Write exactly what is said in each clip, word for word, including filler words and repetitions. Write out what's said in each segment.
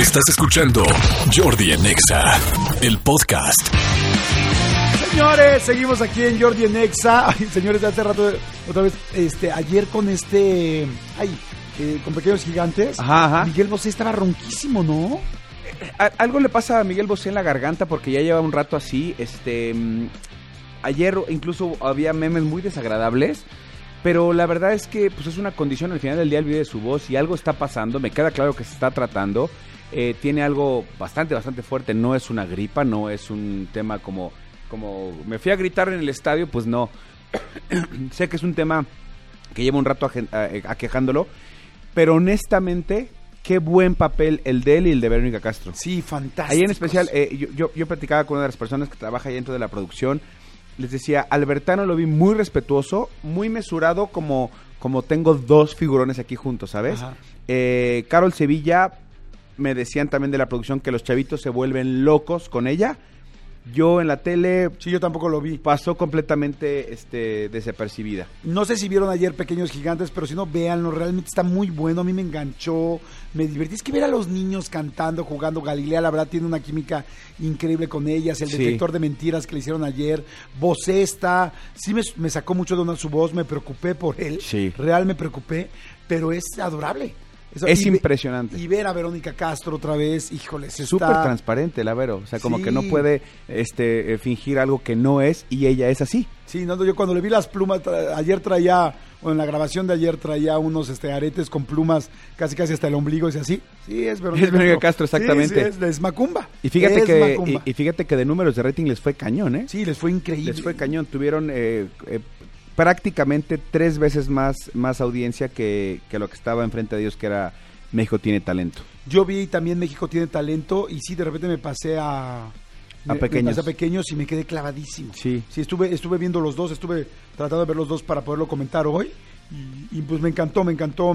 Estás escuchando Jordi en Exa, el podcast. Señores, seguimos aquí en Jordi en Exa. Ay, señores, hace rato, otra vez, este, ayer con este, ay, eh, con Pequeños Gigantes, ajá, ajá. Miguel Bosé estaba ronquísimo, ¿no? Algo le pasa a Miguel Bosé en la garganta porque ya lleva un rato así. Este, ayer incluso había memes muy desagradables, pero la verdad es que pues es una condición. Al final del día él vive de su voz y algo está pasando. Me queda claro que se está tratando. Eh, tiene algo bastante, bastante fuerte. No es una gripa, no es un tema como, como me fui a gritar en el estadio, pues no. Sé que es un tema que lleva un rato aquejándolo, pero honestamente, qué buen papel el de él y el de Verónica Castro. Sí, fantástico. Ahí en especial, eh, yo, yo, yo platicaba con una de las personas que trabaja ahí dentro de la producción. Les decía, Albertano lo vi muy respetuoso, muy mesurado, como, como tengo dos figurones aquí juntos, ¿sabes? Eh, Carol Sevilla, me decían también de la producción que los chavitos se vuelven locos con ella. Yo en la tele... Sí, yo tampoco lo vi. Pasó completamente este, desapercibida. No sé si vieron ayer Pequeños Gigantes, pero si no, véanlo. Realmente está muy bueno. A mí me enganchó, me divertí. Es que ver a los niños cantando, jugando. Galilea, la verdad, tiene una química increíble con ellas. El sí. detector de mentiras que le hicieron ayer. Bosé está... Sí me, me sacó mucho de onda su voz. Me preocupé por él. Sí. Real me preocupé. Pero es adorable. Eso, es y impresionante. Y ver a Verónica Castro otra vez, híjole, se súper está... transparente la Vero, o sea, como sí. que no puede este, fingir algo que no es y ella es así. Sí, no, yo cuando le vi las plumas, tra- ayer traía, o en la grabación de ayer traía unos este, aretes con plumas casi casi hasta el ombligo, y así. Sí, es Verónica, es Verónica Castro, exactamente. Sí, sí, es, es Macumba. Y fíjate, es que, Macumba. y, y fíjate que de números de rating les fue cañón, ¿eh? Sí, les fue increíble. Les fue cañón, tuvieron... Eh, eh, prácticamente tres veces más, más audiencia que, que lo que estaba enfrente de ellos, que era México Tiene Talento. Yo vi también México Tiene Talento y sí, de repente me pasé a... A me, pequeños. Me pasé a pequeños y me quedé clavadísimo. Sí. Sí, estuve, estuve viendo los dos, estuve tratando de ver los dos para poderlo comentar hoy y, y pues me encantó, me encantó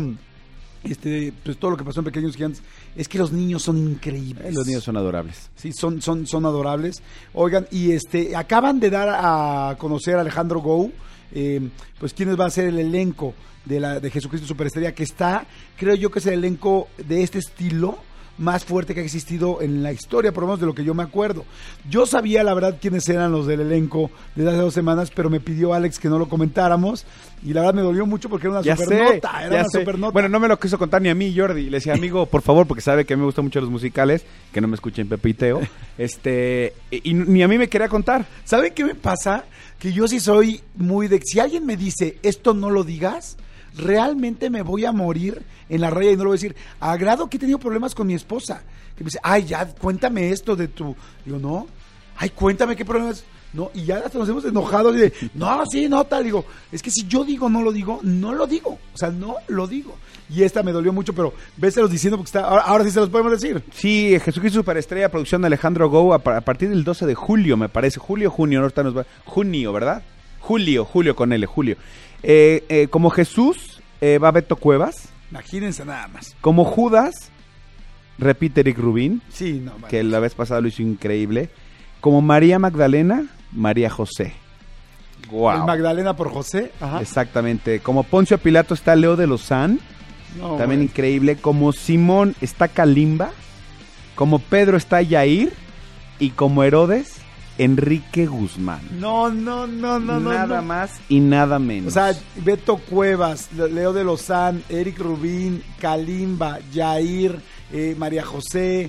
este, pues todo lo que pasó en Pequeños Gigantes. Es que los niños son increíbles. Eh, los niños son adorables. Sí, son, son, son adorables. Oigan, y este acaban de dar a conocer a Alejandro Gou, eh, pues quiénes va a ser el elenco de la de Jesucristo Superestrella, que está, creo yo que es el elenco de este estilo más fuerte que ha existido en la historia, por lo menos de lo que yo me acuerdo. Yo sabía la verdad quiénes eran los del elenco desde hace dos semanas, pero me pidió Alex que no lo comentáramos y la verdad me dolió mucho porque era una ya supernota, sé, era ya una sé. supernota. Bueno, no me lo quiso contar ni a mí, Jordi. Le decía, amigo, por favor, porque sabe que a mí me gustan mucho los musicales, que no me escuchen Pepe y Teo, este, y, y ni a mí me quería contar. ¿Saben qué me pasa? Que yo sí soy muy de... Si alguien me dice, esto no lo digas, realmente me voy a morir en la raya y no lo voy a decir. A grado que he tenido problemas con mi esposa, que me dice, ay, ya, cuéntame esto de tu... Digo, no, ay, cuéntame qué problemas... No, y ya hasta nos hemos enojado y de, no, sí, no, tal, digo, es que si yo digo no lo digo, no lo digo, o sea, no lo digo. Y esta me dolió mucho, pero véselos diciendo porque está, ahora, ahora sí se los podemos decir. Sí, Jesucristo Superestrella, producción de Alejandro Gou, a, a partir del doce de julio, me parece, julio, junio, ahorita nos va, junio, ¿verdad? Julio, julio con L, julio. Eh, eh, como Jesús, eh, va Beto Cuevas. Imagínense nada más. Como Judas, repite Eric Rubín, sí, no, vale. que la vez pasada lo hizo increíble. Como María Magdalena, María José. Wow. El Magdalena por José. Ajá. Exactamente. Como Poncio Pilato está Leo de Lozán, no, también bueno. increíble. Como Simón está Kalimba. Como Pedro está Yair. Y como Herodes, Enrique Guzmán. No, no, no, no, no. Nada no. más y nada menos. O sea, Beto Cuevas, Leo de Lozán, Eric Rubín, Kalimba, Yair, eh, María José,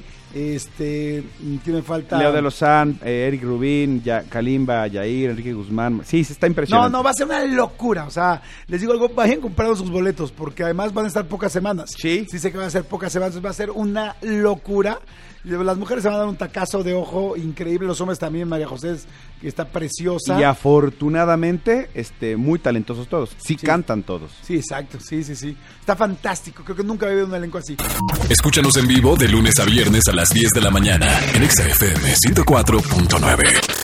este, ¿qué me falta? Leo de Lozán, eh, Eric Rubín, ya, Kalimba, Yair, Enrique Guzmán. Sí, se está impresionante. No, no, va a ser una locura. O sea, les digo algo, vayan comprando sus boletos, porque además van a estar pocas semanas. Sí. Sí sé que van a ser pocas semanas, va a ser una locura. Las mujeres se van a dar un tacazo de ojo increíble, los hombres también. María José, que está preciosa. Y afortunadamente, este, muy talentosos todos. Sí, sí cantan todos. Sí, exacto, sí, sí, sí. Está fantástico, creo que nunca había visto un elenco así. Escúchanos en vivo de lunes a viernes a las diez de la mañana en Exa F M ciento cuatro punto nueve.